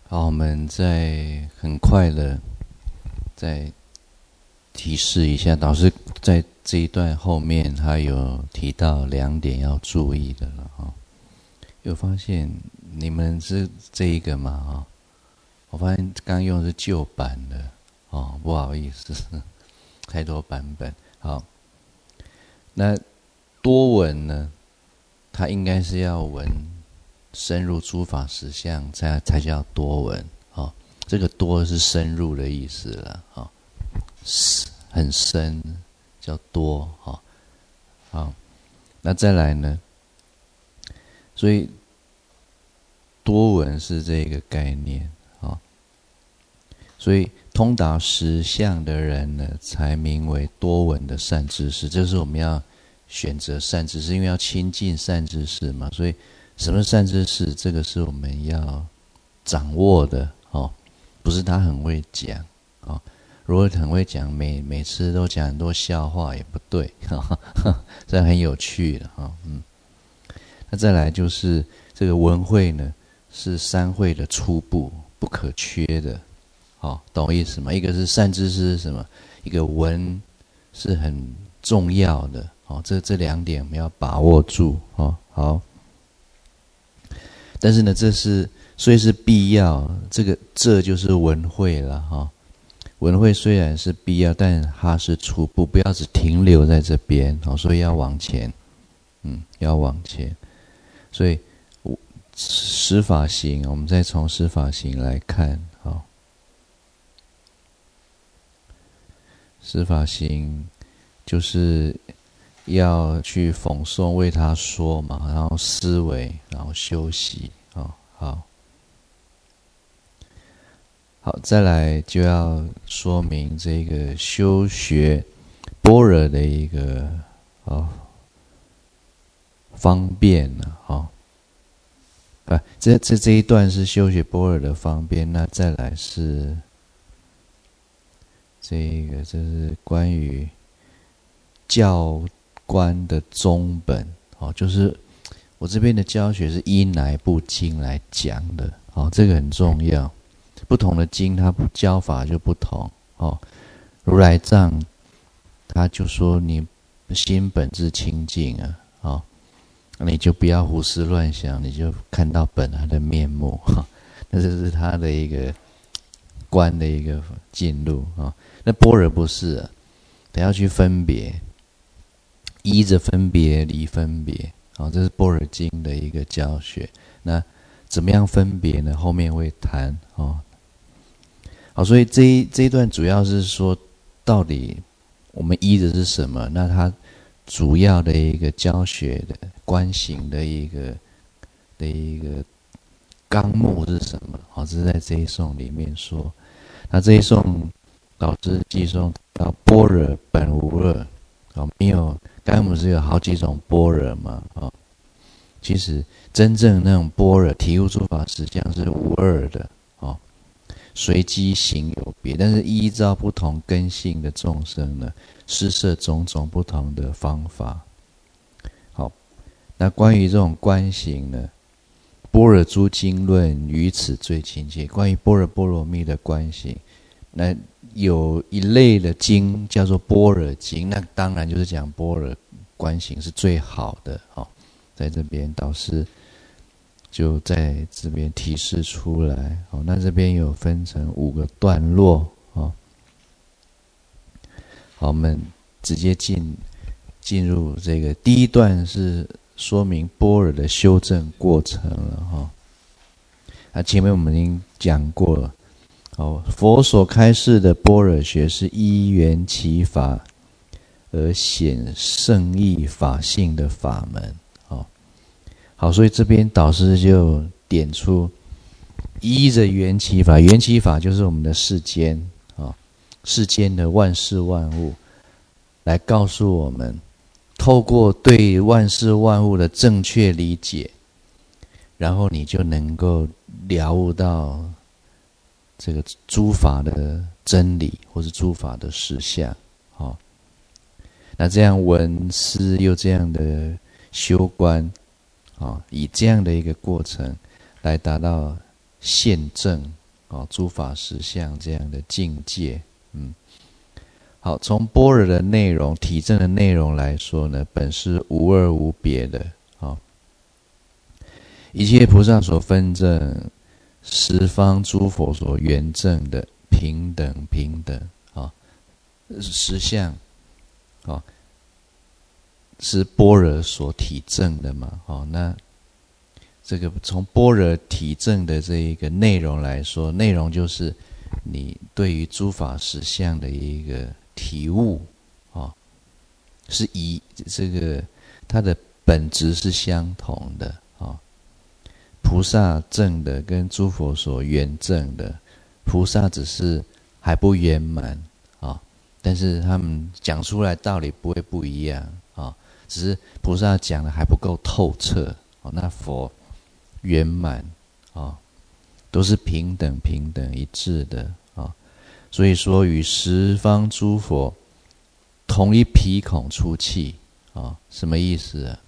好，我们再很快的再提示一下，导师在这一段后面他有提到2点要注意的了哈。有发现你们是这一个嘛哈？我发现刚刚用的是旧版的哦，不好意思，太多版本。好，那多闻呢，它应该是要闻深入诸法实相才叫多闻哦。这个多是深入的意思了哦，很深叫多哦。好，那再来呢？所以多闻是这个概念哦。所以通达实相的人呢，才名为多闻的善知识。这是我们要选择善知识，因为要亲近善知识嘛。所以什么是善知识？这个是我们要掌握的哦，不是他很会讲哦。如果很会讲，每次都讲很多笑话也不对，这很有趣的哈。那再来就是这个闻慧呢，是三慧的初步，不可缺的。好，懂我意思吗？一个是善知识是什么？一个闻是很重要的。好，这2点我们要把握住。好，但是呢，这是虽是必要，这就是闻慧了哈。闻慧虽然是必要，但它是初步，不要只停留在这边。好，所以要往前，要往前。所以十法行，我们再从十法行来看。好，十法行就是要去讽诵为他说嘛，然后思维，然后休息。好，再来就要说明这个修学般若的一个方便了这一段是修学般若的方便，那再来是这是关于教观的宗本就是我这边的教学是依哪一部经来讲的这个很重要。不同的经它教法就不同如来藏他就说你心本自清净你就不要胡思乱想，你就看到本来的面目那这是他的一个观的一个进入那般若不是得要去分别，依着分别离分别这是般若经的一个教学。那怎么样分别呢？后面会谈好，所以这一段主要是说，到底我们依的是什么？那它主要的一个教学的观行的一个纲目是什么？这是在这一颂里面说。那这一颂导师寄颂到般若本无二没有，刚才我们是有好几种般若嘛其实真正那种般若体悟诸法实相是无二的随机行有别，但是依照不同根性的众生呢，施设种种不同的方法。好，那关于这种观行呢，般若诸经论于此最亲切。关于般若波罗蜜的观行，那有一类的经叫做般若经，那当然就是讲般若观行是最好的在这边导师就在这边提示出来那这边有分成5个段落好，我们直接进入这个第一段，是说明般若的修正过程了前面我们已经讲过了佛所开示的般若学是依缘起法而显圣义法性的法门好，所以这边导师就点出依着缘起法，缘起法就是我们的世间世间的万事万物，来告诉我们，透过对万事万物的正确理解，然后你就能够了悟到这个诸法的真理，或是诸法的实相那这样闻思又这样的修观以这样的一个过程来达到现证诸法实相这样的境界。好，从般若的内容、体证的内容来说呢，本是无二无别的。一切菩萨所分证，十方诸佛所圆证的平等平等实相是般若所体证的嘛。那这个从般若体证的这一个内容来说，内容就是你对于诸法实相的一个体悟是以这个它的本质是相同的菩萨证的跟诸佛所圆证的，菩萨只是还不圆满但是他们讲出来道理不会不一样只是菩萨讲的还不够透彻那佛圆满都是平等平等一致的所以说与十方诸佛同一鼻孔出气什么意思啊？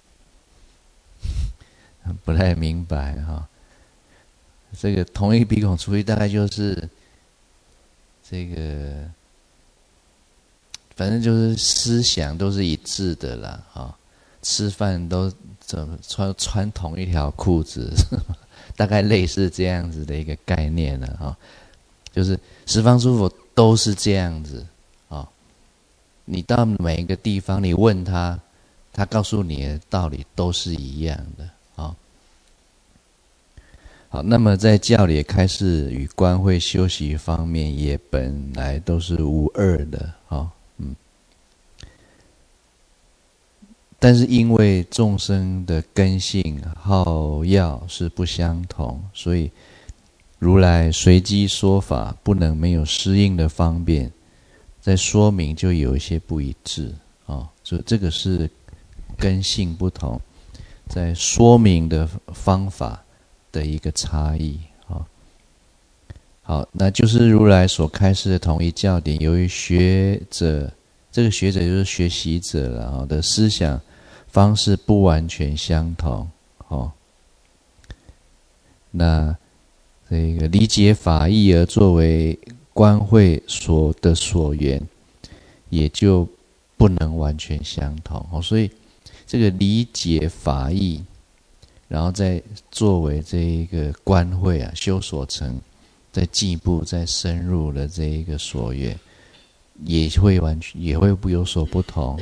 不太明白这个同一鼻孔出气大概就是这个反正就是思想都是一致的啦吃饭都穿同一条裤子大概类似这样子的一个概念了就是十方诸佛都是这样子你到每一个地方你问他告诉你的道理都是一样的好，那么在教理开示与观会修习方面也本来都是无二的但是因为众生的根性好要是不相同，所以如来随机说法不能没有适应的方便，在说明就有一些不一致所以这个是根性不同，在说明的方法的一个差异好，那就是如来所开示的同一教典，由于学者，这个学者就是学习者了的思想方式不完全相同那这个理解法义而作为观会所缘，也就不能完全相同所以这个理解法义，然后再作为这一个观会修所成，再进一步再深入的这一个所缘，也会有所不同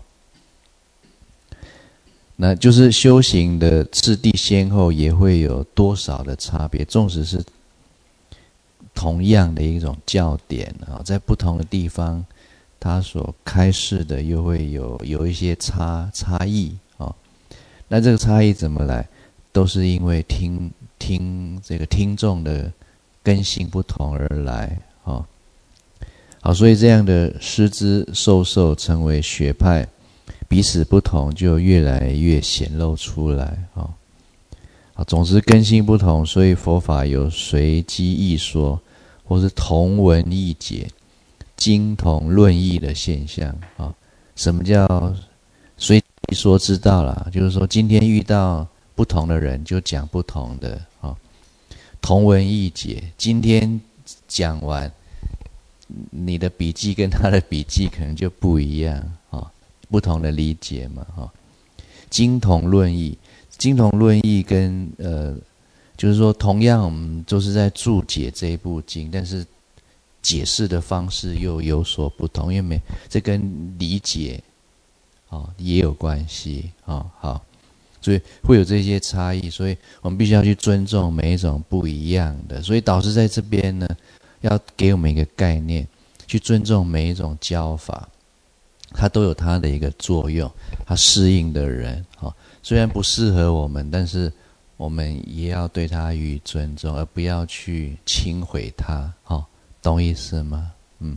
那就是修行的次第先后也会有多少的差别，纵使是同样的一种教典在不同的地方它所开示的又会有一些差异那这个差异怎么来？都是因为这个听众的根性不同而来好，所以这样的师资授成为学派，彼此不同就越来越显露出来好，总之根性不同，所以佛法有随机义说或是同文异解、经同论异的现象什么叫随机说？知道啦，就是说今天遇到不同的人就讲不同的同文异解，今天讲完你的笔记跟他的笔记可能就不一样不同的理解嘛经同论异，经同论异跟就是说同样我们都是在注解这一部经，但是解释的方式又有所不同，因为这跟理解也有关系好，所以会有这些差异，所以我们必须要去尊重每一种不一样的。所以导师在这边呢，要给我们一个概念，去尊重每一种教法，它都有它的一个作用，它适应的人虽然不适合我们，但是我们也要对它予以尊重，而不要去轻毁它懂意思吗？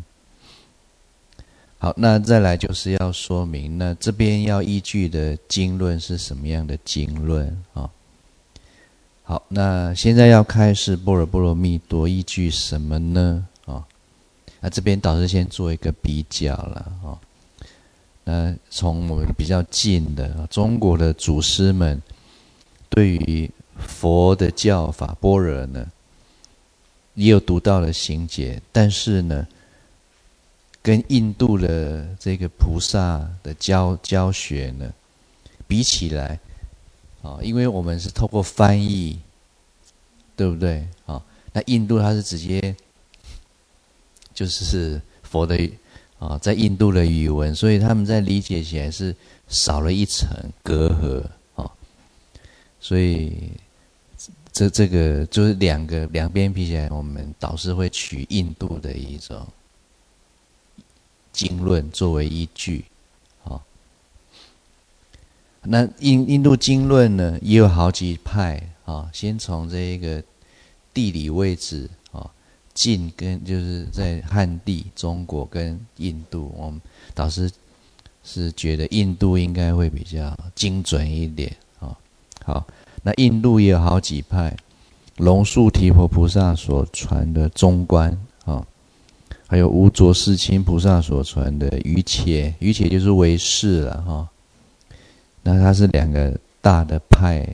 好，那再来就是要说明，那这边要依据的经论是什么样的经论好，那现在要开示般若波罗蜜多，依据什么呢那这边导师先做一个比较了那从我们比较近的中国的祖师们对于佛的教法般若呢， 也有独到的行解，但是呢，跟印度的这个菩萨的教学呢比起来，因为我们是透过翻译，对不对？那印度它是直接就是佛的在印度的语文，所以他们在理解起来是少了一层隔阂所以这个就是两边比起来，我们导师会取印度的一种经论作为依据那印度经论呢也有好几派先从这一个地理位置近跟就是在汉地、中国跟印度，我们导师是觉得印度应该会比较精准一点好，那印度也有好几派，龙树提婆菩萨所传的中观还有无着世亲菩萨所传的瑜伽就是唯识了那它是两个大的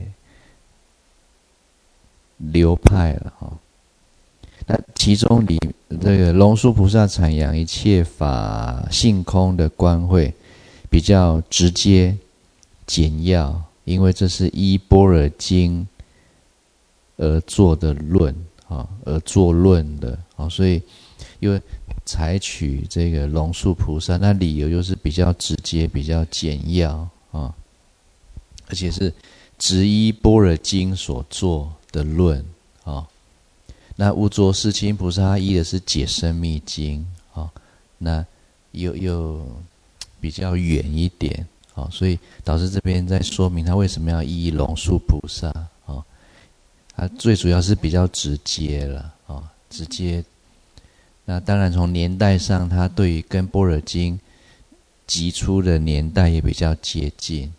流派了那其中这个龙树菩萨阐扬一切法性空的观会比较直接简要，因为这是依般若经而做的论而做论的所以又采取这个龙树菩萨，那理由又是比较直接比较简要而且是直依般若经所做的论那无着世亲菩萨依的是解深密经那又比较远一点所以导师这边在说明他为什么要依龙树菩萨他最主要是比较直接了直接。那当然从年代上，他对于跟般若经集出的年代也比较接近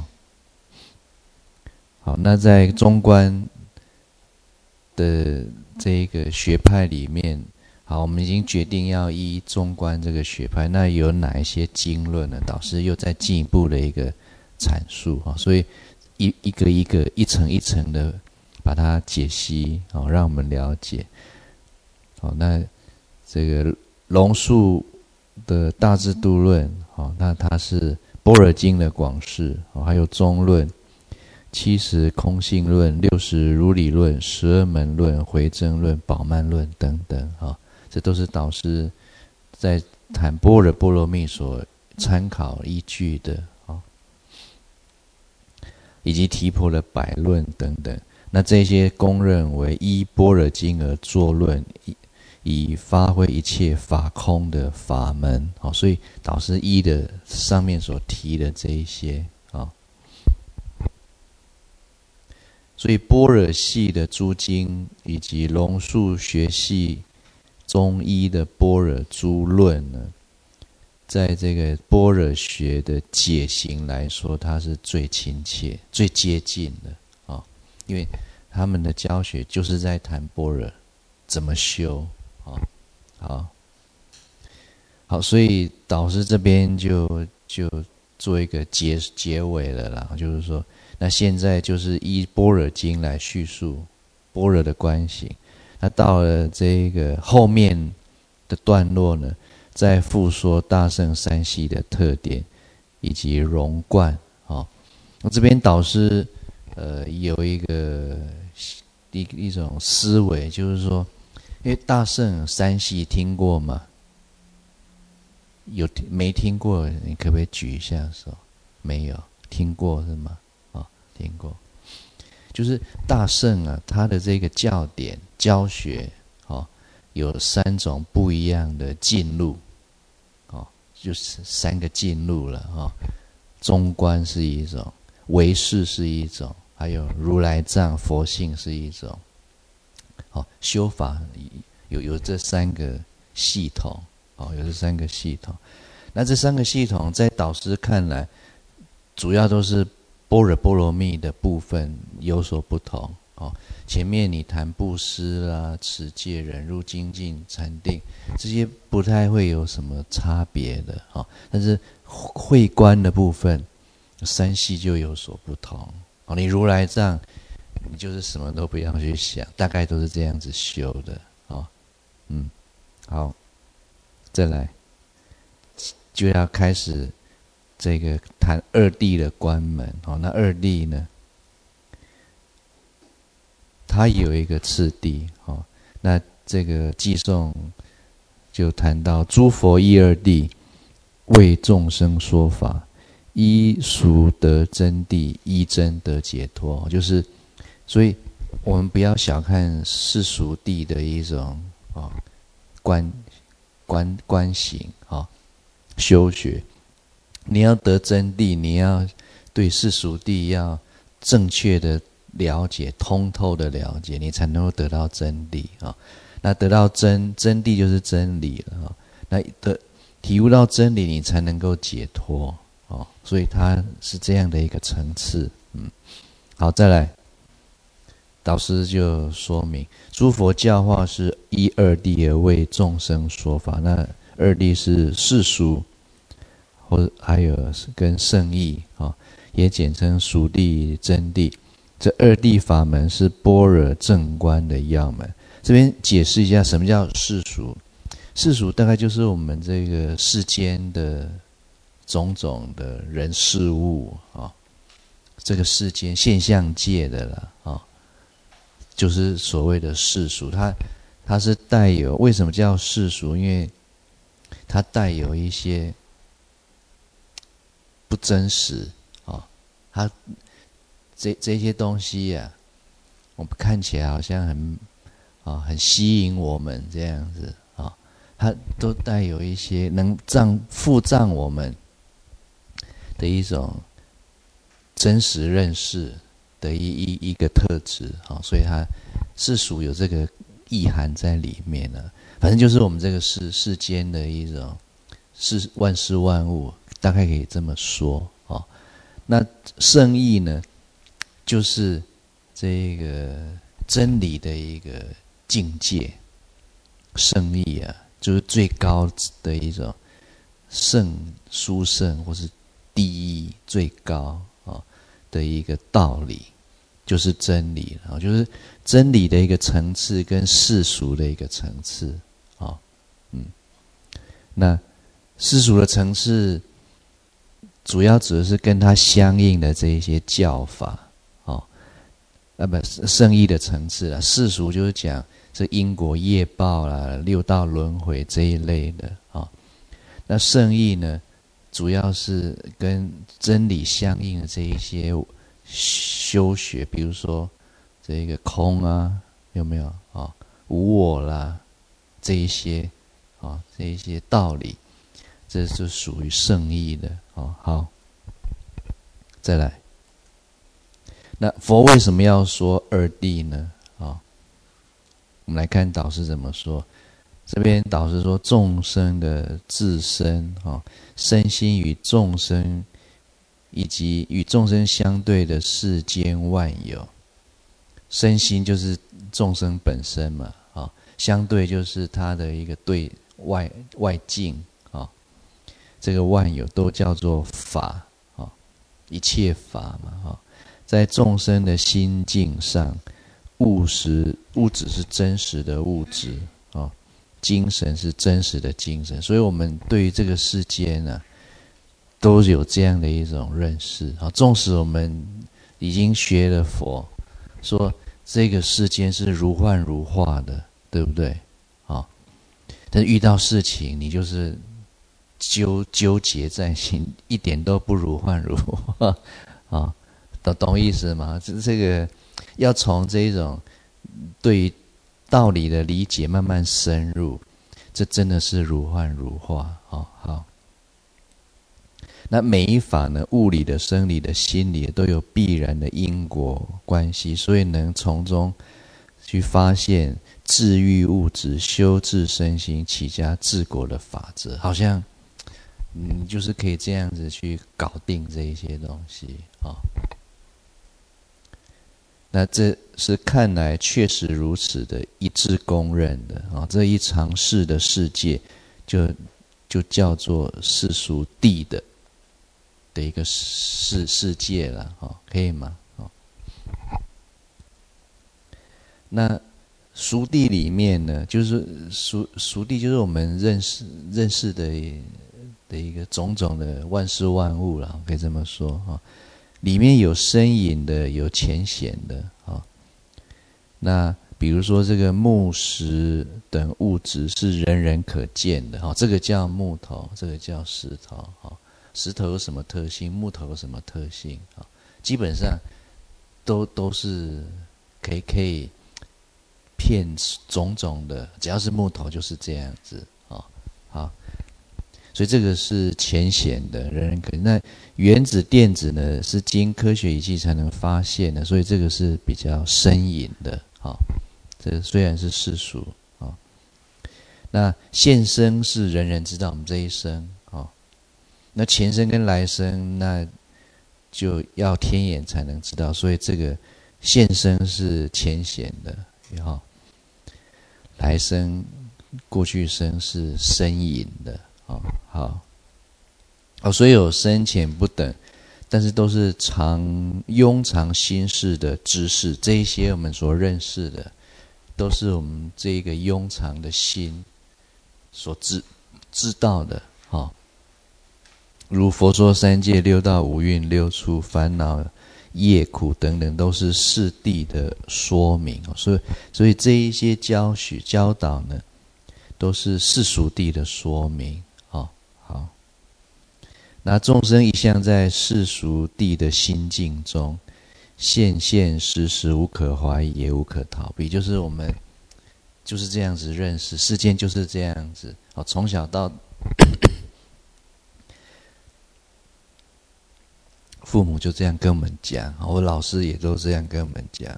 好，那在中观的这个学派里面，好，我们已经决定要依中观这个学派，那有哪一些经论呢？导师又再进一步的一个阐述所以一个一层一层的把它解析让我们了解好，那这个龙树的大智度论那它是般若经的广释还有中论、70空性论、60如理论、12门论、回正论、宝鬘论等等这都是导师在谈般若波罗蜜所参考依据的以及提婆的百论等等，那这些公认为依般若经而作论，以发挥一切法空的法门所以导师依的上面所提的这一些所以般若系的诸经以及龙树学系中医的般若诸论呢，在这个般若学的解行来说，它是最亲切最接近的因为他们的教学就是在谈般若怎么修好，所以导师这边就做一个结尾了啦，就是说，那现在就是依般若经来叙述般若的观行，那到了这个后面的段落呢，再复说大乘三系的特点以及融贯那这边导师有一种思维，就是说，因为大乘三系听过吗？没听过？你可不可以举一下手？没有听过是吗？听过。就是大乘它的这个教典教学有3种不一样的进路就是3个进路了中观是一种，唯识是一种，还有如来藏佛性是一种修法有这3个系统有这3个系统。那这3个系统在导师看来主要都是般若波罗蜜的部分有所不同前面你谈布施啦、持戒、忍辱、精进、禅定，这些不太会有什么差别的但是慧观的部分三系就有所不同你如来藏你就是什么都不要去想，大概都是这样子修的好，再来就要开始这个谈二谛的关门。那二谛呢，它有一个次第。那这个偈颂就谈到诸佛一二谛，为众生说法，依俗得真谛，依真得解脱。就是所以我们不要小看世俗谛的一种观行修学。你要得真谛，你要对世俗谛要正确的了解，通透的了解，你才能够得到真谛。那得到真谛就是真理了。那体悟到真理，你才能够解脱。所以它是这样的一个层次。好，再来，导师就说明，诸佛教化是依二谛而为众生说法。那二谛是世俗，或还有跟圣义，也简称俗谛、真谛。这二谛法门是般若正观的要门。这边解释一下什么叫世俗。世俗大概就是我们这个世间的种种的人事物，这个世间现象界的了，就是所谓的世俗。它是带有，为什么叫世俗？因为它带有一些不真实。它这些东西啊，我们看起来好像很吸引我们这样子。它都带有一些能附障我们的一种真实认识的一个特质。所以它世俗有这个意涵在里面了。反正就是我们这个世间的一种万事万物，大概可以这么说。那圣义呢，就是这个真理的一个境界。圣义啊，就是最高的一种殊胜或是第一最高的一个道理，就是真理。就是真理的一个层次跟世俗的一个层次。那世俗的层次主要指的是跟它相应的这一些教法。圣义的层次啦，世俗就是讲这因果业报啦、六道轮回这一类的。那圣义呢，主要是跟真理相应的这一些修学，比如说这个空啊，有没有无我啦，这一些道理，这是属于圣义的。好，再来，那佛为什么要说二谛呢？我们来看导师怎么说。这边导师说，众生的自身身心与众生以及与众生相对的世间万有，身心就是众生本身嘛，相对就是它的一个对外境。这个万有都叫做法，一切法嘛。在众生的心境上，物质是真实的物质，精神是真实的精神。所以我们对于这个世间呢，都有这样的一种认识。纵使我们已经学了佛，说这个世间是如幻如化的，对不对？但是遇到事情，你就是纠结在心，一点都不如幻如化。懂意思吗？这个要从这种对于道理的理解慢慢深入，这真的是如幻如化。好，那每一法呢，物理的、生理的、心理的都有必然的因果关系，所以能从中去发现治愈物质、修治身心、起家治国的法则。好像就是可以这样子去搞定这一些东西。那这是看来确实如此的一致公认的。这一常识的世界就叫做世俗谛的一个世界了。可以吗？那熟地里面呢，就是熟地就是我们认识的一个种种的万事万物啦，可以这么说哈。里面有深隐的，有浅显的啊。那比如说这个木石等物质是人人可见的哈，这个叫木头，这个叫石头哈。石头有什么特性？木头有什么特性啊？基本上都是可以骗种种的，只要是木头就是这样子啊。好，所以这个是浅显的，人人可见。那原子、电子呢，是经科学仪器才能发现的，所以这个是比较深隐的啊。这个虽然是世俗啊，那现生是人人知道，我们这一生啊，那前生跟来生那就要天眼才能知道，所以这个现生是浅显的，哈，来生、过去生是深隐的，好，所以有深浅不等，但是都是庸常心事的知识，这一些我们所认识的，都是我们这一个庸常的心所知道的，如佛说三界六道五蕴六处烦恼业苦等等，都是世谛的说明，所以这一些教导呢，都是世俗谛的说明。好，那众生一向在世俗谛的心境中，现实无可怀疑，也无可逃避，就是我们就是这样子认识世间，就是这样子。从小到父母就这样跟我们讲，我老师也都这样跟我们讲，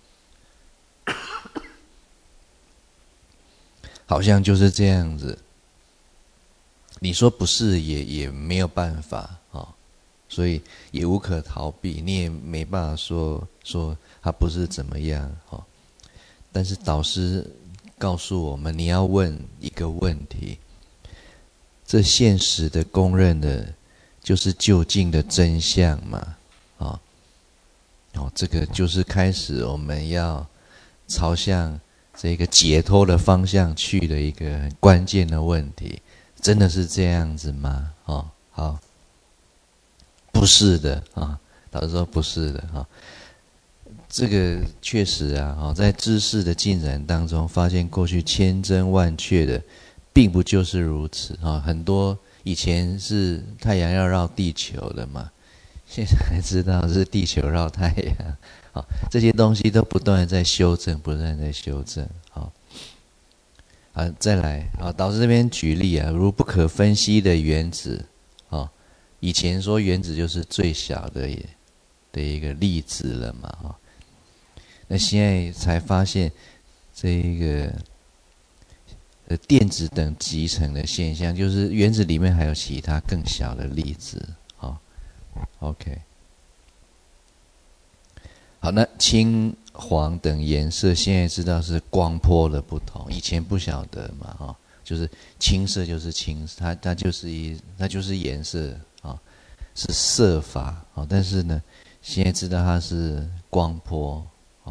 好像就是这样子。你说不是也没有办法，所以也无可逃避，你也没办法说他不是怎么样，但是导师告诉我们，你要问一个问题，这现实的公认的就是究竟的真相嘛？这个就是开始我们要朝向这个解脱的方向去的一个很关键的问题，真的是这样子吗？好，不是的啊，导师说不是的啊。这个确实啊，在知识的进展当中，发现过去千真万确的，并不就是如此啊。很多以前是太阳要绕地球的嘛，现在才知道是地球绕太阳。这些东西都不断的在修正，再来导师这边举例啊，如不可分析的原子以前说原子就是最小的一个粒子了嘛那现在才发现这一个电子等集成的现象，就是原子里面还有其他更小的粒子。OK， 好，那青黄等颜色现在知道是光波的不同，以前不晓得嘛就是青色就是青色，它就是颜色是色法但是呢，现在知道它是光波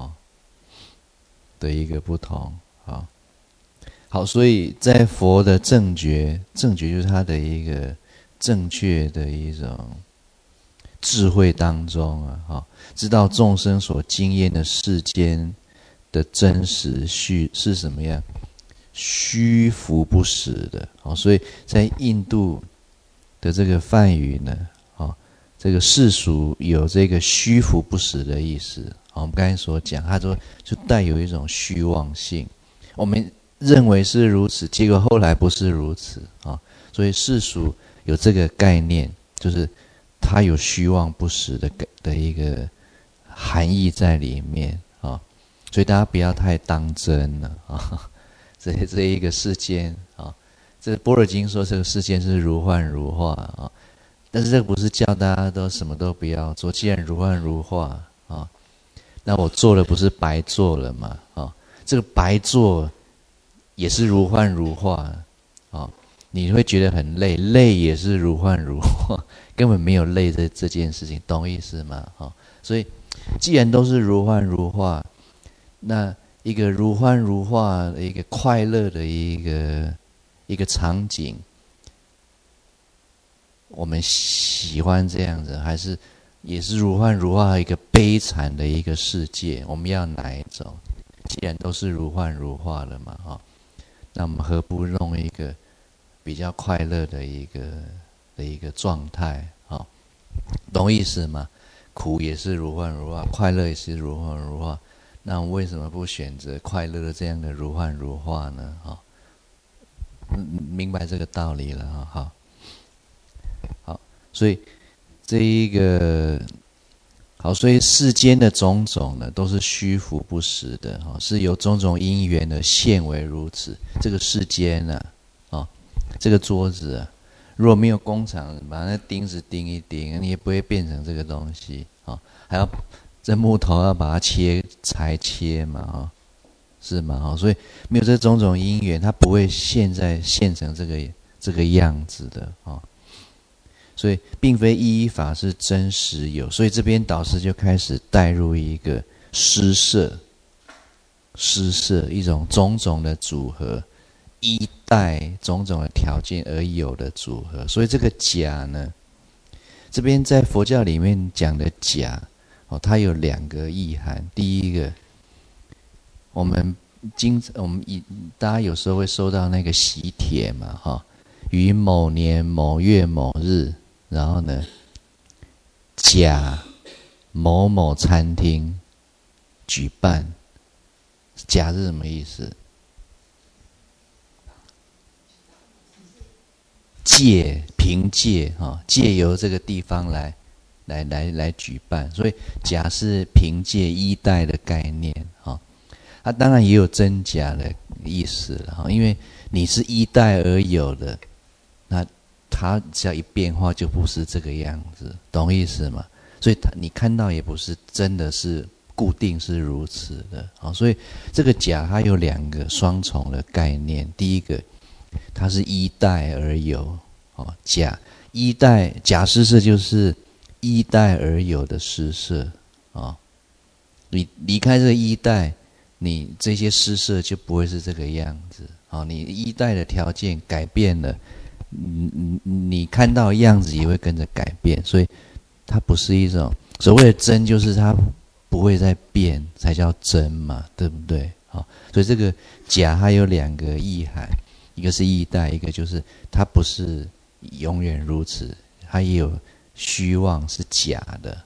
的一个不同好，所以在佛的正觉就是他的一个正确的一种智慧当中知道众生所经验的世间的真实是什么样，虚浮不实的所以在印度的这个梵语呢这个世俗有这个虚浮不实的意思我们刚才所讲，它就带有一种虚妄性，我们认为是如此，结果后来不是如此所以世俗有这个概念，就是它有虚妄不实的一个含义在里面所以大家不要太当真了这一个世间这般若经说这个世间是如幻如化但是这个不是叫大家都什么都不要做，既然如幻如化那我做了不是白做了吗这个白做也是如幻如化你会觉得很累也是如幻如化，根本没有累这件事情，懂意思吗所以既然都是如幻如化，那一个如幻如化的一个快乐的一个场景，我们喜欢这样子，还是也是如幻如化一个悲惨的一个世界？我们要哪一种？既然都是如幻如化了嘛，那我们何不弄一个比较快乐的一个状态？懂意思吗？苦也是如幻如化，快乐也是如幻如化。那我们为什么不选择快乐的这样的如幻如化呢？明白这个道理了哈。好，所以这一个好，所以世间的种种呢，都是虚浮不实的，是由种种因缘而现为如此。这个世间啊，这个桌子啊，如果没有工厂把那钉子钉一钉，你也不会变成这个东西还要这木头要把它裁切嘛是吗？所以没有这种种因缘，它不会现成这个样子的所以并非一一法是真实有，所以这边导师就开始带入一个施设一种种种的组合，依带种种的条件而有的组合。所以这个假呢，这边在佛教里面讲的假它有两个意涵。第一个，我们大家有时候会收到那个喜帖嘛于某年某月某日，然后呢，甲某某餐厅举办。甲是什么意思？凭借借由这个地方来举办，所以甲是凭借依带的概念它当然也有真假的意思了因为你是依带而有的，那它只要一变化就不是这个样子，懂意思吗？所以你看到也不是真的是固定是如此的所以这个假它有两个双重的概念。第一个，它是依带而有假施设就是依带而有的施设你离开这个依带，你这些施设就不会是这个样子你依带的条件改变了，你看到的样子也会跟着改变，所以它不是一种所谓的真，就是它不会再变才叫真嘛，对不对？所以这个假它有两个意涵，一个是依带，一个就是它不是永远如此，它也有虚妄是假的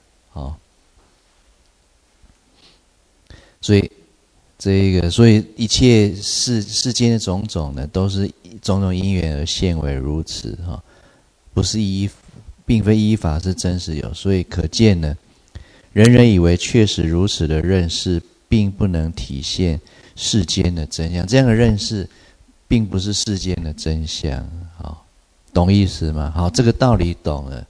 所以一切世间的种种呢，都是种种因缘而现为如此不是并非依法是真实有。所以可见呢，人人以为确实如此的认识，并不能体现世间的真相。这样的认识并不是世间的真相懂意思吗？好，这个道理懂了，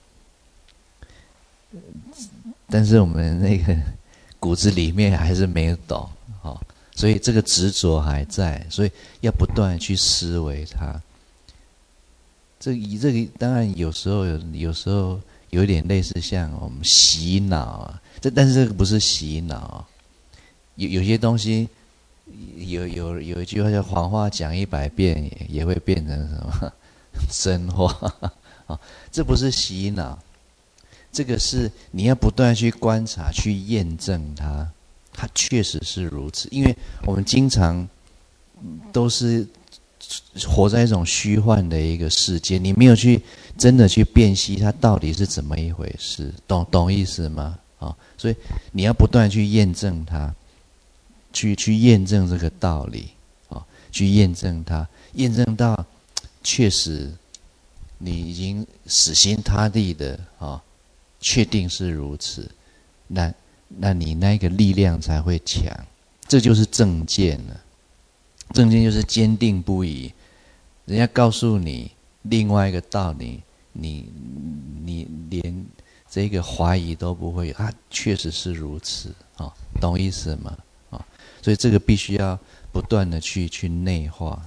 但是我们那个骨子里面还是没有懂所以这个执着还在，所以要不断去思维它。这个当然有时候有点类似像我们洗脑但是这个不是洗脑有些东西有一句话叫谎话讲100遍也会变成什么真话这不是洗脑，这个是你要不断去观察去验证它确实是如此。因为我们经常都是活在一种虚幻的一个世界，你没有去真的去辨析它到底是怎么一回事，懂意思吗？所以你要不断去验证它，去验证这个道理去验证它，验证到确实你已经死心塌地的确定是如此，那你那个力量才会强，这就是正见了。正见就是坚定不移，人家告诉你另外一个道理，你连这个怀疑都不会有确实是如此懂意思吗？所以这个必须要不断的去内化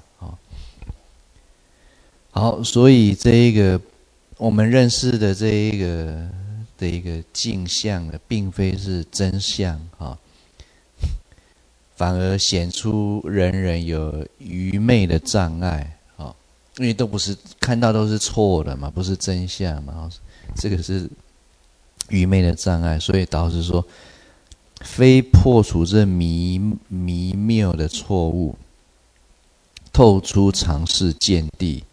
好，所以这一个我们认识的这一个的一个镜像的，并非是真相反而显出人人有愚昧的障碍啊，因为都不是看到都是错的嘛，不是真相嘛，这个是愚昧的障碍，所以导致说，非破除这迷谬的错误，透出常识见地，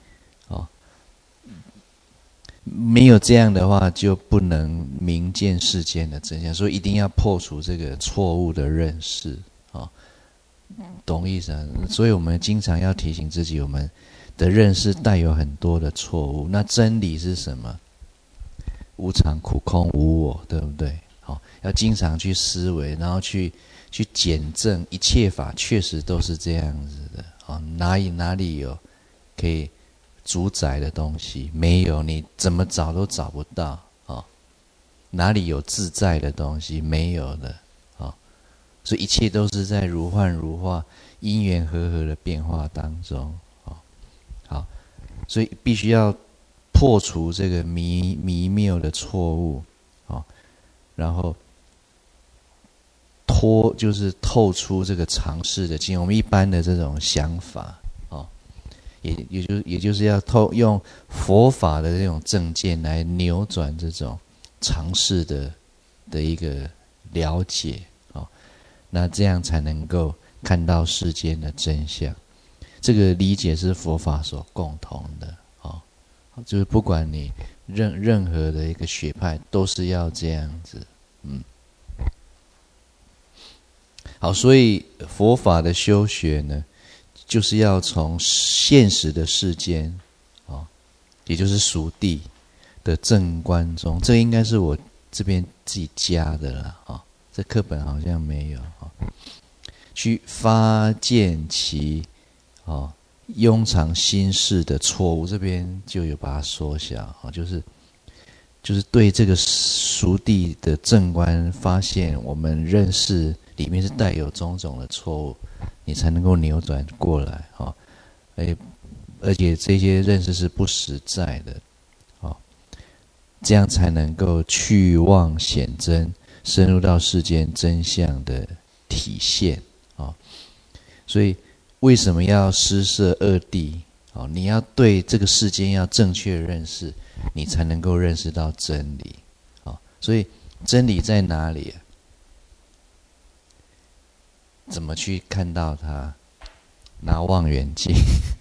没有这样的话，就不能明见世间的真相，所以一定要破除这个错误的认识，懂意思啊？所以我们经常要提醒自己，我们的认识带有很多的错误。那真理是什么？无常、苦、空、无我，对不对？要经常去思维，然后去检证一切法确实都是这样子的。哪里有可以主宰的东西？没有，你怎么找都找不到。哪里有自在的东西？没有的。所以一切都是在如幻如化、因缘和合的变化当中。好，所以必须要破除这个迷谬的错误，然后就是透出这个常识的境。我们一般的这种想法，也就是要用佛法的这种正见来扭转这种常识的一个了解。那这样才能够看到世间的真相。这个理解是佛法所共同的，就是不管你任何的一个学派，都是要这样子。好，所以佛法的修学呢，就是要从现实的世间，也就是俗谛的正观中，这应该是我这边自己加的啦，这课本好像没有，去发现其庸常心事的错误，这边就有把它缩小，就是对这个俗谛的正观发现我们认识里面是带有种种的错误，你才能够扭转过来，而且这些认识是不实在的，这样才能够去妄显真，深入到世间真相的体现。所以为什么要施设二谛？你要对这个世间要正确认识，你才能够认识到真理。所以真理在哪里？怎么去看到它？拿望远镜？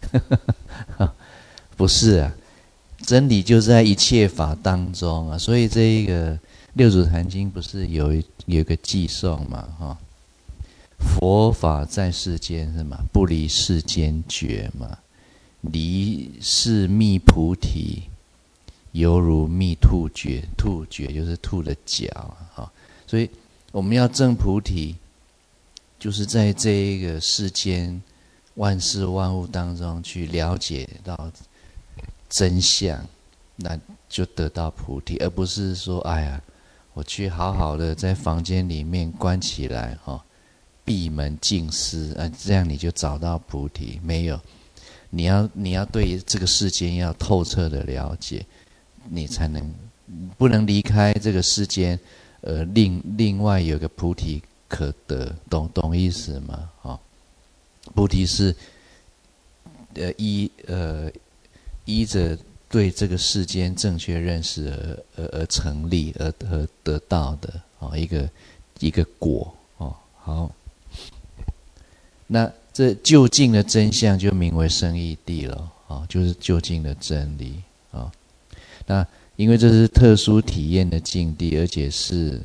不是啊，真理就在一切法当中啊。所以这一个六祖坛经不是有一个偈颂嘛？佛法在世间是嘛？不离世间觉嘛？离世觅菩提，犹如觅兔角。兔角就是兔的角所以我们要证菩提，就是在这一个世间万事万物当中去了解到真相，那就得到菩提，而不是说我去好好的在房间里面关起来闭门静思这样你就找到菩提。没有，你要对这个世间要透彻的了解，你才能不能离开这个世间，另外有个菩提可得，懂意思吗？菩提是依着对这个世间正确认识而成立而得到的一个果。好，那这究竟的真相就名为生义谛了，就是究竟的真理。那因为这是特殊体验的境地，而且是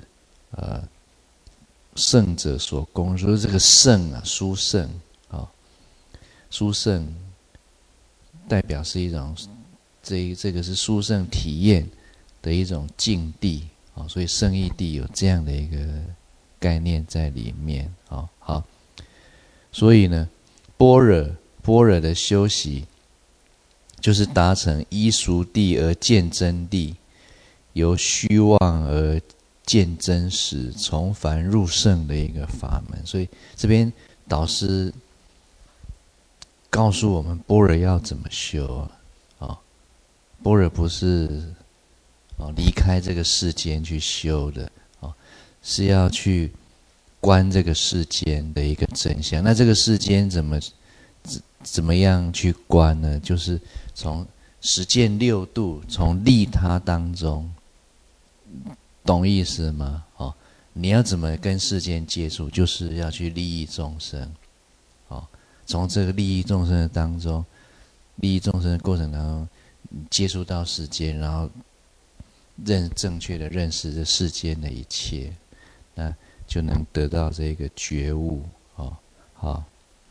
圣者所供，说这个圣殊圣殊圣代表是一种这个是殊圣体验的一种境地，所以生义谛有这样的一个概念在里面。好，所以呢，般若的修习就是达成依俗谛而见真谛，由虚妄而见真实，从凡入圣的一个法门。所以这边导师告诉我们般若要怎么修般若不是离开这个世间去修的，是要去观这个世间的一个真相。那这个世间怎么样去观呢？就是从实践六度，从利他当中，懂意思吗？你要怎么跟世间接触，就是要去利益众生。从这个利益众生的当中，利益众生的过程当中，接触到世间，然后正确的认识这世间的一切，那就能得到这个觉悟。好，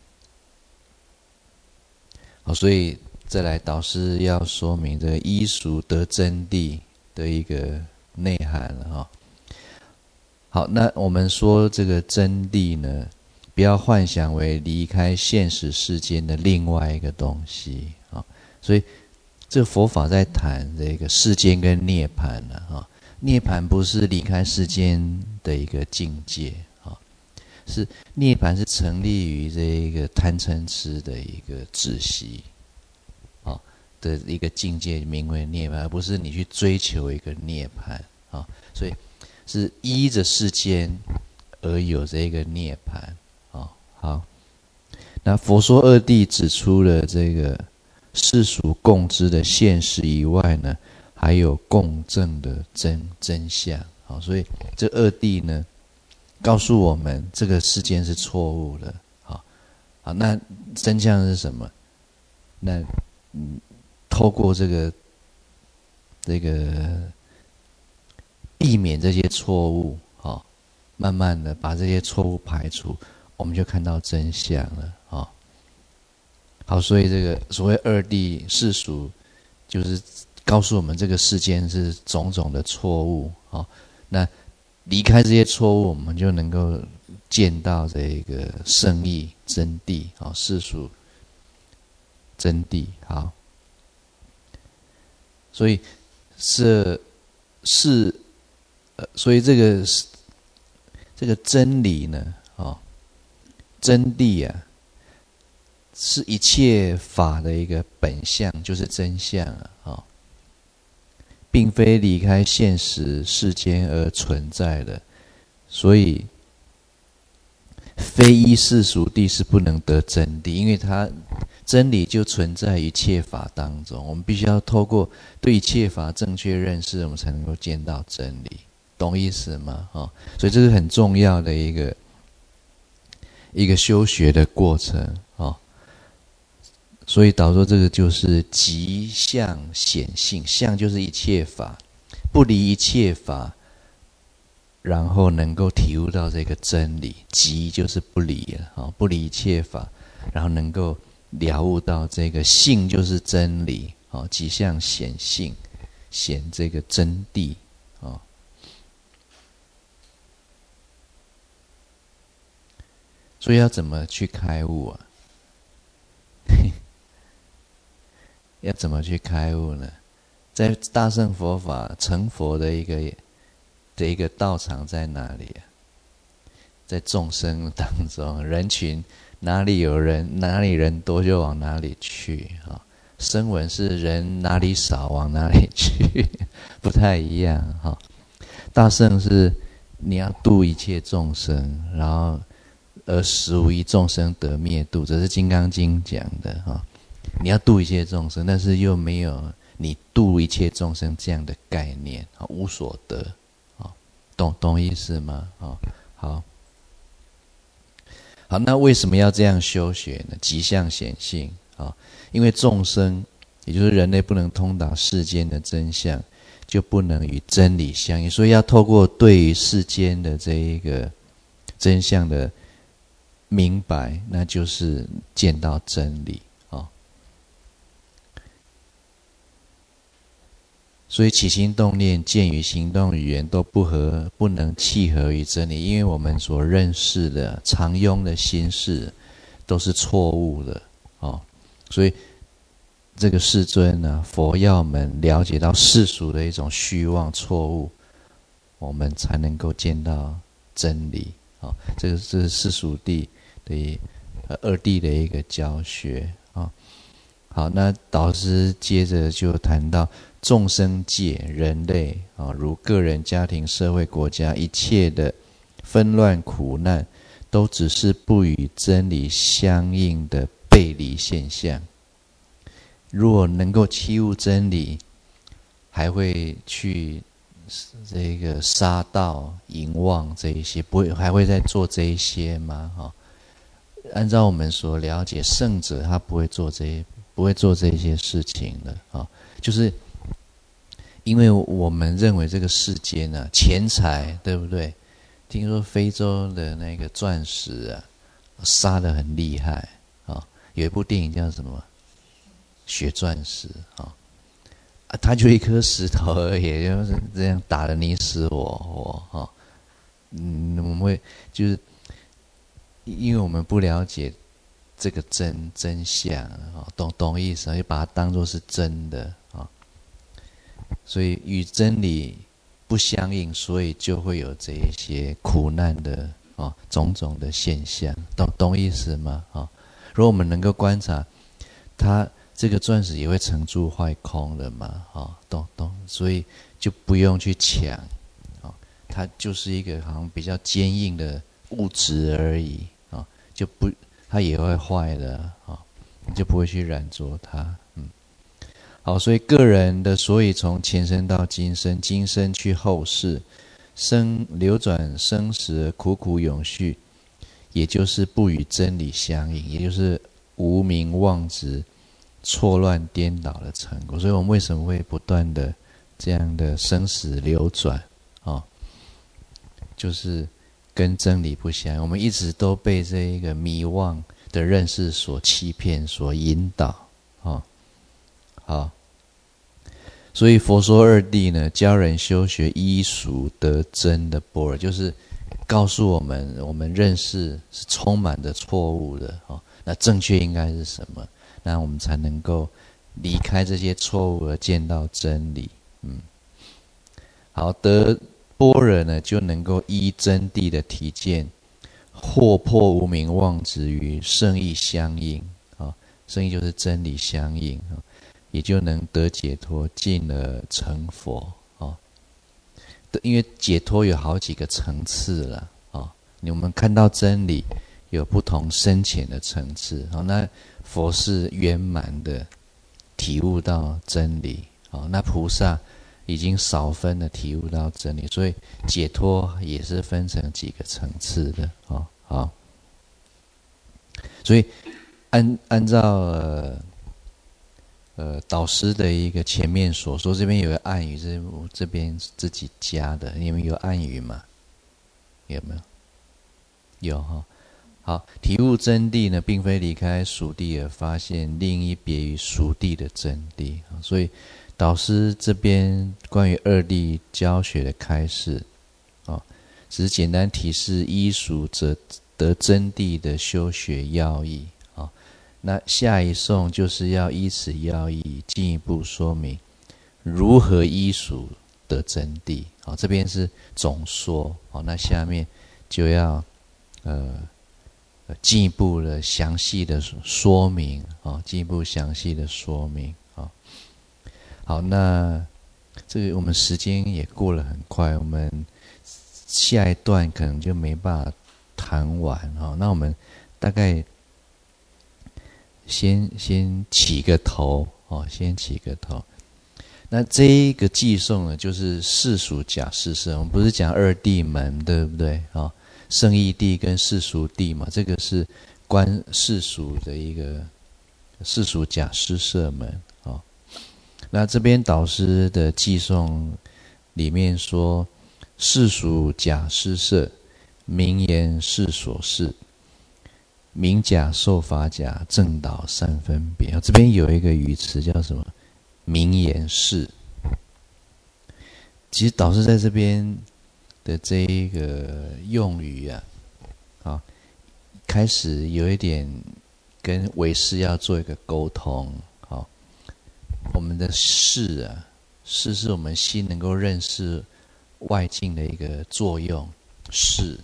所以再来导师要说明这个依俗得真谛的一个内涵了。好，那我们说这个真谛呢，不要幻想为离开现实世间的另外一个东西。所以这个佛法在谈这个世间跟涅槃了。涅槃不是离开世间的一个境界，是涅槃是成立于这个贪嗔痴的一个止息的一个境界，名为涅槃，而不是你去追求一个涅槃。所以是依着世间而有这个涅槃。好，那佛说二谛指出了这个世俗共知的现实以外呢，还有共证的真相。所以这二谛呢，告诉我们这个世间是错误的。好，那真相是什么？那透过这个避免这些错误，慢慢的把这些错误排除，我们就看到真相了。好，所以这个所谓二谛世俗，就是告诉我们这个世间是种种的错误。那离开这些错误，我们就能够见到这个圣义真谛。世俗真谛。好，所以所以这个真理呢，真谛啊，是一切法的一个本相，就是真相啊，并非离开现实世间而存在的，所以非依世俗谛是不能得真谛，因为它真理就存在一切法当中，我们必须要透过对一切法正确认识，我们才能够见到真理，懂意思吗？所以这是很重要的一个修学的过程。所以导说这个就是即相显性，相就是一切法，不离一切法，然后能够体悟到这个真理，即就是不离了，不离一切法，然后能够了悟到这个性就是真理，即相显性，显这个真谛。所以要怎么去开悟啊？要怎么去开悟呢？在大乘佛法成佛的一个道场在哪里啊？在众生当中，人群哪里有人，哪里人多就往哪里去。声闻是人哪里少往哪里去，不太一样。大乘是你要度一切众生，然后而实无一众生得灭度，这是《金刚经》讲的。你要度一切众生，但是又没有你度一切众生这样的概念，无所得。懂意思吗？好，那为什么要这样修学呢？即相显性。因为众生也就是人类不能通达世间的真相，就不能与真理相应，所以要透过对于世间的这一个真相的明白，那就是见到真理。所以起心动念、见语、行动、语言都不能契合于真理，因为我们所认识的常用的心事都是错误的。所以这个世尊呢，佛要我们了解到世俗的一种虚妄错误，我们才能够见到真理。这是世俗谛的二谛的一个教学。好，那导师接着就谈到众生界人类如个人、家庭、社会、国家一切的纷乱苦难，都只是不与真理相应的背离现象。如果能够契悟真理，还会去这个杀盗淫妄这一些，不会还会再做这一些吗？按照我们所了解，圣者他不会做这些事情的就是因为我们认为这个世间呢，钱财对不对？听说非洲的那个钻石杀得很厉害有一部电影叫什么《血钻石》它就一颗石头而已，就是这样打得你死我活我们会就是因为我们不了解这个真相懂意思就把它当作是真的所以与真理不相应，所以就会有这一些苦难的种种的现象，懂意思吗？如果我们能够观察，它这个钻石也会成住坏空的嘛，懂，所以就不用去抢，它就是一个好像比较坚硬的物质而已，就不它也会坏的你就不会去染着它，好，所以个人的所以从前生到今生，今生去后世，流转生死苦苦永续，也就是不与真理相应，也就是无明妄执错乱颠倒的成果。所以我们为什么会不断的这样的生死流转就是跟真理不相应，我们一直都被这一个迷妄的认识所欺骗所引导好，所以佛说二谛呢，教人修学依俗得真的般若，就是告诉我们认识是充满着错误的那正确应该是什么？那我们才能够离开这些错误而见到真理。好，得般若呢，就能够依真谛的体见，惑破无明妄执于圣义相应圣义就是真理相应也就能得解脱，进而成佛因为解脱有好几个层次了我们看到真理有不同深浅的层次那佛是圆满的体悟到真理那菩萨已经少分的体悟到真理，所以解脱也是分成几个层次的好，所以按照导师的一个前面所说，这边有个暗语，是我这边自己加的，你们有暗语吗？有没有？有好，体悟真谛呢，并非离开俗谛而发现另一别于俗谛的真谛所以导师这边关于二谛教学的开示只是简单提示依俗则得真谛的修学要义那下一颂就是要依此要义进一步说明如何依俗得真谛这边是总说那下面就要进一步的详细的说明进一步详细的说明好，那这个我们时间也过了很快，我们下一段可能就没办法谈完那我们大概先起个头先起个头。那这一个寄颂呢，就是世俗假世摄，我们不是讲二谛门对不对圣义谛跟世俗谛嘛，这个是观世俗的一个世俗假施摄门那这边导师的寄颂里面说，世俗假施摄，名言是所示，名假受法假，正导三分别这边有一个语词叫什么？名言是。其实导师在这边的这一个用语开始有一点跟唯识要做一个沟通我们的识是我们心能够认识外境的一个作用，识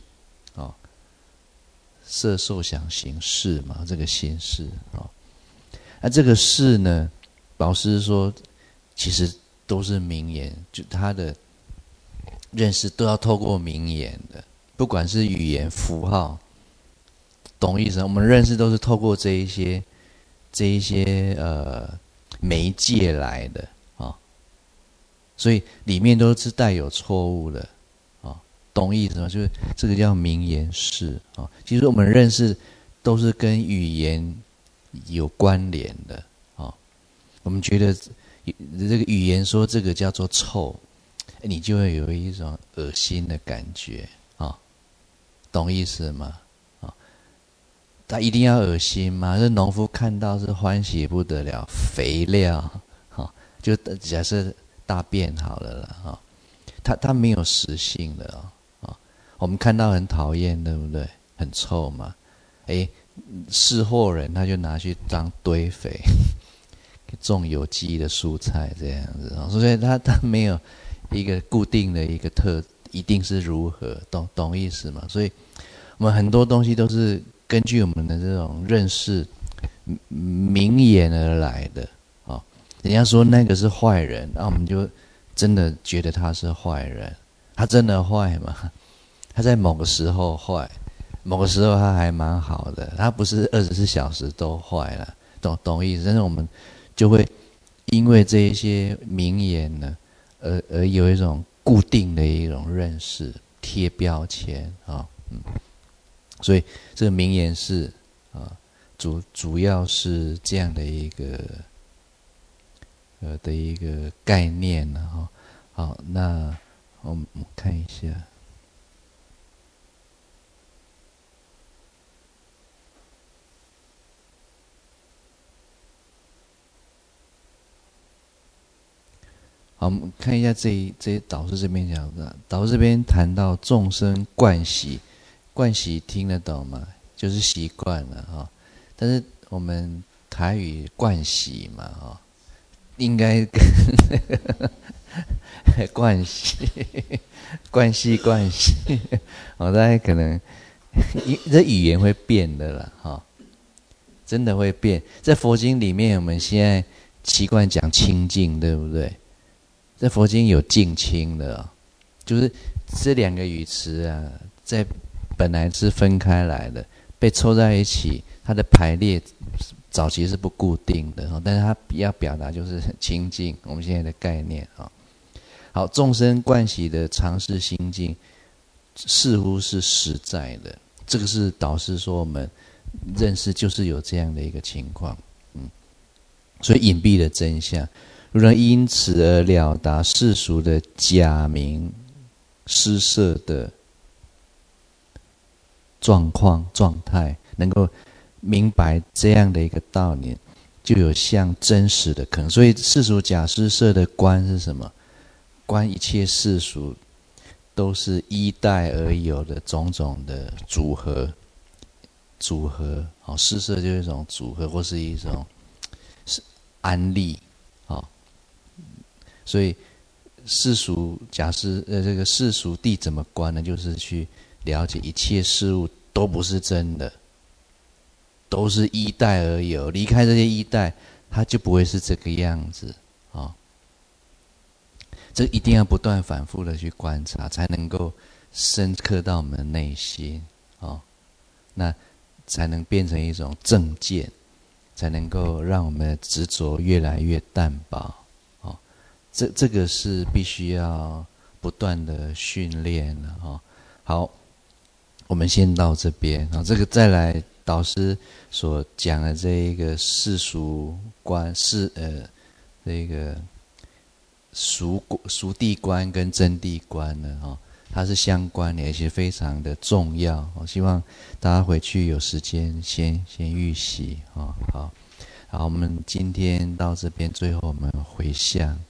色受想行识嘛，这个心识那这个识呢，老师说其实都是名言，就他的认识都要透过名言的不管是语言符号，懂意思？我们认识都是透过这一些媒介来的啊，所以里面都是带有错误的啊，懂意思吗？就是这个叫名言式啊。其实我们认识都是跟语言有关联的啊。我们觉得这个语言说这个叫做臭，你就会有一种恶心的感觉啊，懂意思吗？他一定要恶心吗？这农夫看到是欢喜不得了，肥料，就假设大便好了啦，它没有实性的我们看到很讨厌，对不对？很臭嘛，是货人他就拿去当堆肥，种有机的蔬菜这样子，所以他没有一个固定的一个一定是如何，懂意思吗？所以我们很多东西都是根据我们的这种认识名言而来的人家说那个是坏人，我们就真的觉得他是坏人。他真的坏吗？他在某个时候坏，某个时候他还蛮好的，他不是24小时都坏了，懂意思？但是我们就会因为这一些名言呢，而有一种固定的一种认识，贴标签所以这个名言是主要是这样的一个概念呢好，那我们看一下。好，我们看一下这导师这边讲的，导师这边谈到众生惯习，惯习听得懂吗？就是习惯了但是我们台语惯习嘛应该跟惯习大家可能这语言会变的啦真的会变。在佛经里面，我们现在习惯讲清净，对不对？在佛经有净清的就是这两个语词在本来是分开来的，被凑在一起，它的排列早期是不固定的但是它要表达就是很清净，我们现在的概念好，众生惯习的常识心境似乎是实在的，这个是导师说我们认识就是有这样的一个情况所以隐蔽的真相，如能因此而了达世俗的假名施设的状态，能够明白这样的一个道理，就有像真实的可能。所以世俗假施设的观是什么？观一切世俗都是依代而有的种种的组合施设就是一种组合或是一种安立所以世俗假设这个世俗谛怎么观呢？就是去了解一切事物都不是真的，都是依代而有，离开这些依代，它就不会是这个样子这一定要不断反复的去观察，才能够深刻到我们的内心那才能变成一种正见，才能够让我们的执着越来越淡薄这个是必须要不断的训练的好，我们先到这边这个再来导师所讲的这一个世俗观这个俗谛观跟真谛观呢它是相关的，而且非常的重要希望大家回去有时间先预习好，我们今天到这边，最后我们回向。